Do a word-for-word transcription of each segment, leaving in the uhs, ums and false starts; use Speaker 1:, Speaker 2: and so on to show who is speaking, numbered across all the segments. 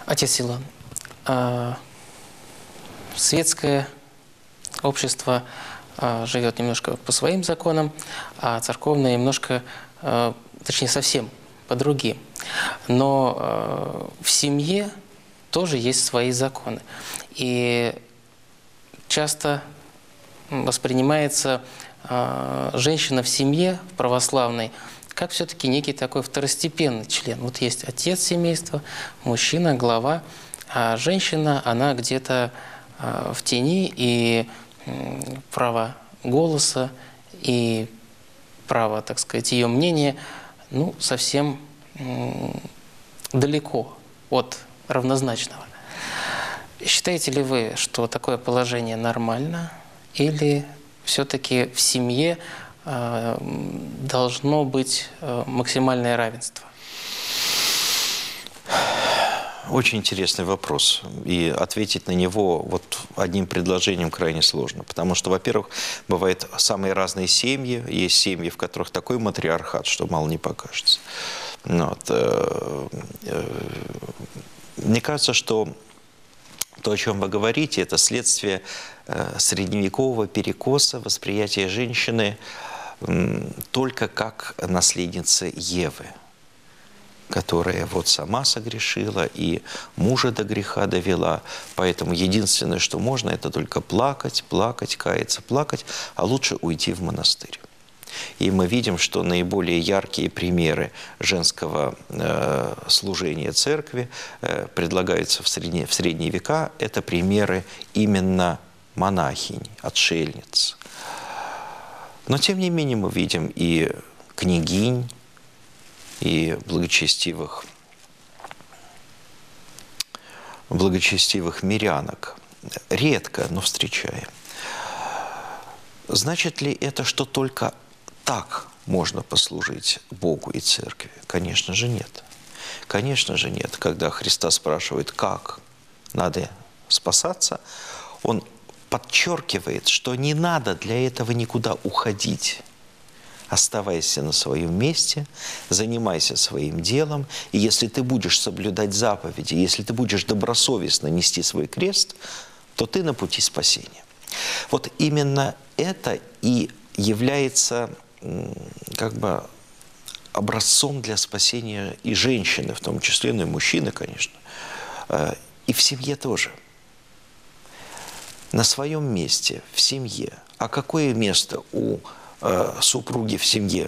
Speaker 1: Отец Силуан, а, светское общество а, живет немножко по своим законам, а церковное немножко, а, точнее совсем по другим. Но а, в семье тоже есть свои законы. И часто воспринимается а, женщина в семье православной как все-таки некий такой второстепенный член. Вот есть отец семейства, мужчина, глава, а женщина, она где-то э, в тени, и э, право голоса, и право, так сказать, ее мнения, ну, совсем э, далеко от равнозначного. Считаете ли вы, что такое положение нормально, или все-таки в семье должно быть максимальное равенство?
Speaker 2: Очень интересный вопрос. И ответить на него вот одним предложением крайне сложно. Потому что, во-первых, бывают самые разные семьи. Есть семьи, в которых такой матриархат, что мало не покажется. Вот. Мне кажется, что то, о чем вы говорите, это следствие средневекового перекоса восприятия женщины только как наследницы Евы, которая вот сама согрешила и мужа до греха довела. Поэтому единственное, что можно, это только плакать, плакать, каяться, плакать, а лучше уйти в монастырь. И мы видим, что наиболее яркие примеры женского э, служения церкви э, предлагаются в средние, в средние века. Это примеры именно монахинь, отшельниц. Но, тем не менее, мы видим и княгинь, и благочестивых, благочестивых мирянок. Редко, но встречаем. Значит ли это, что только так можно послужить Богу и Церкви? Конечно же, нет. Конечно же, нет. Когда Христа спрашивают, как надо спасаться, Он подчеркивает, что не надо для этого никуда уходить. Оставайся на своем месте, занимайся своим делом, и если ты будешь соблюдать заповеди, если ты будешь добросовестно нести свой крест, то ты на пути спасения. Вот именно это и является как бы образцом для спасения и женщины, в том числе, ну и мужчины, конечно, и в семье тоже. На своем месте, в семье. А какое место у э, супруги в семье?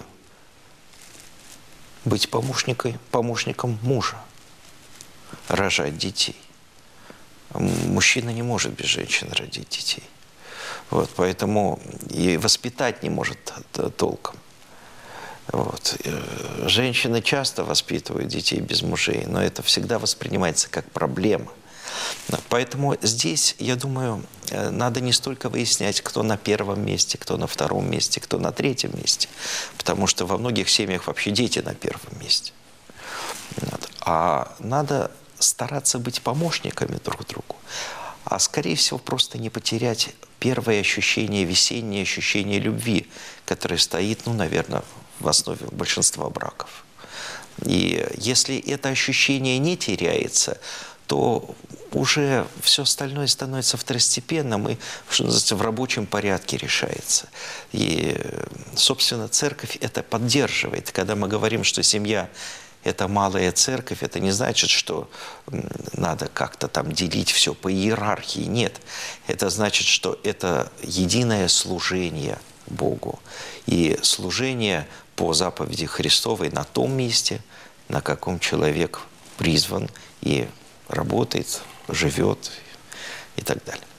Speaker 2: Быть помощником, помощником мужа, рожать детей. Мужчина не может без женщины родить детей. Вот, поэтому и воспитать не может толком. Вот. Женщины часто воспитывают детей без мужей, но это всегда воспринимается как проблема. Поэтому здесь, я думаю, надо не столько выяснять, кто на первом месте, кто на втором месте, кто на третьем месте. Потому что во многих семьях вообще дети на первом месте. Вот. А надо стараться быть помощниками друг другу. А скорее всего просто не потерять первое ощущение, весеннее ощущение любви, которое стоит, ну, наверное, в основе большинства браков. И если это ощущение не теряется, то уже все остальное становится второстепенным и, что называется, в рабочем порядке решается. И, собственно, церковь это поддерживает. Когда мы говорим, что семья – это малая церковь, это не значит, что надо как-то там делить все по иерархии. Нет. Это значит, что это единое служение Богу. И служение по заповеди Христовой на том месте, на каком человек призван и работает, живет и так далее.